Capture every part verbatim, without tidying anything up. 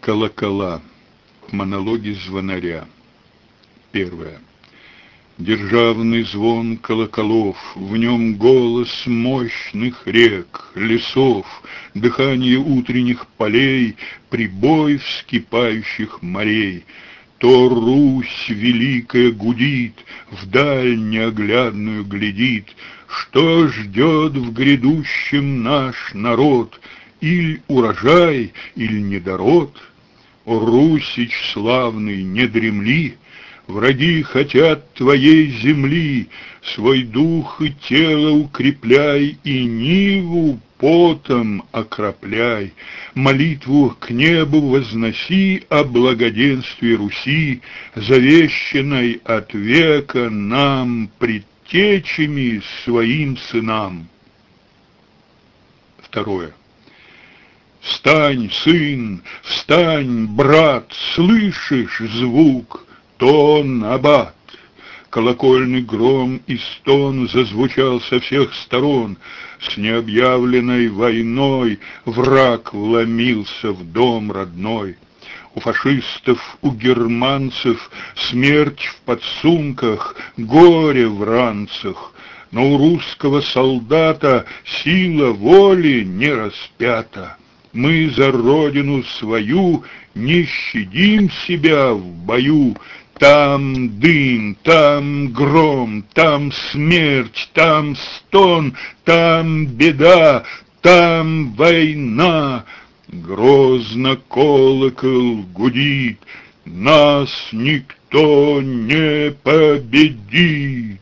Колокола. Монологи звонаря. Первое. Державный звон колоколов, в нем голос мощных рек, лесов, дыхание утренних полей, прибой вскипающих морей. То Русь великая гудит, вдаль неоглядную глядит, что ждет в грядущем наш народ, иль урожай, иль недород. О, Русич славный, не дремли, враги хотят твоей земли, свой дух и тело укрепляй и Ниву потом окропляй, молитву к небу возноси о благоденствии Руси, завещанной от века нам предтечами своим сынам. Второе. Встань, сын, встань, брат, слышишь звук? Тон аббат. Колокольный гром и стон зазвучал со всех сторон. С необъявленной войной враг вломился в дом родной. У фашистов, у германцев смерть в подсумках, горе в ранцах. Но у русского солдата сила воли не распята. Мы за родину свою не щадим себя в бою. Там дым, там гром, там смерть, там стон, там беда, там война. Грозно колокол гудит, нас никто не победит.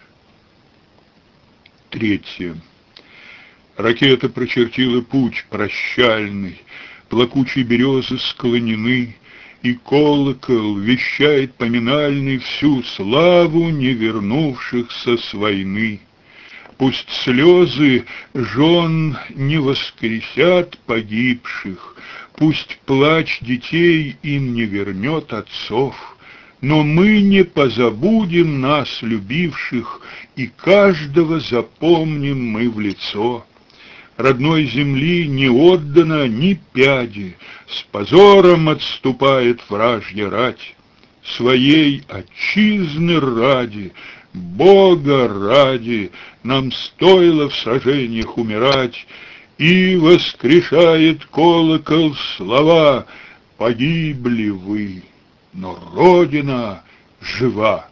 Третье. Ракета прочертила путь прощальный, плакучие березы склонены, и колокол вещает поминальный всю славу не вернувшихся с войны. Пусть слезы жен не воскресят погибших, пусть плач детей им не вернет отцов, но мы не позабудем нас любивших, и каждого запомним мы в лицо. Родной земли не отдано ни пяди, с позором отступает вражья рать. Своей отчизны ради, Бога ради, нам стоило в сражениях умирать, и воскрешает колокол слова: погибли вы, но Родина жива.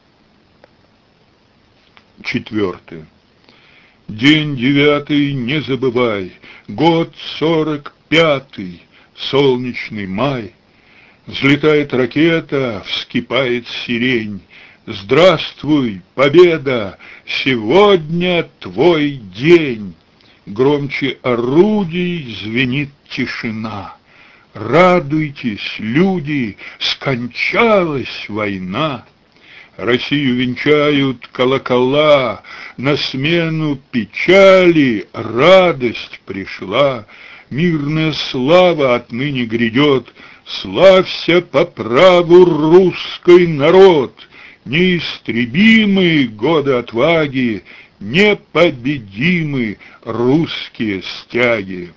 Четвертое. День девятый, не забывай, год сорок пятый, солнечный май. Взлетает ракета, вскипает сирень. Здравствуй, победа, сегодня твой день. Громче орудий звенит тишина. Радуйтесь, люди, скончалась война. Россию венчают колокола, на смену печали радость пришла. Мирная слава отныне грядет, славься по праву русский народ. Неистребимы годы отваги, непобедимы русские стяги.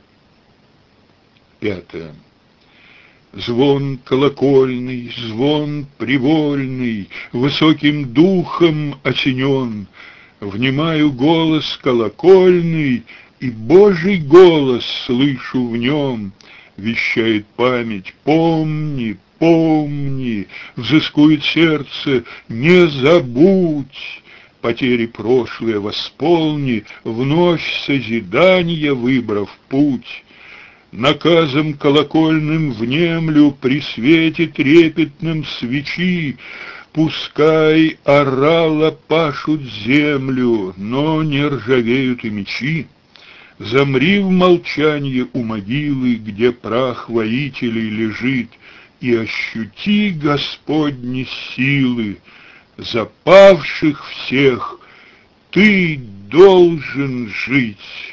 Пятое. Звон колокольный, звон привольный, высоким духом осенен. Внимаю голос колокольный, и Божий голос слышу в нем. Вещает память: помни, помни, взыскует сердце: не забудь. Потери прошлые восполни, вновь созидания выбрав путь. Наказом колокольным внемлю при свете трепетном свечи, пускай орала пашут землю, но не ржавеют и мечи. Замри в молчанье у могилы, где прах воителей лежит, и ощути Господни силы. За павших всех ты должен жить.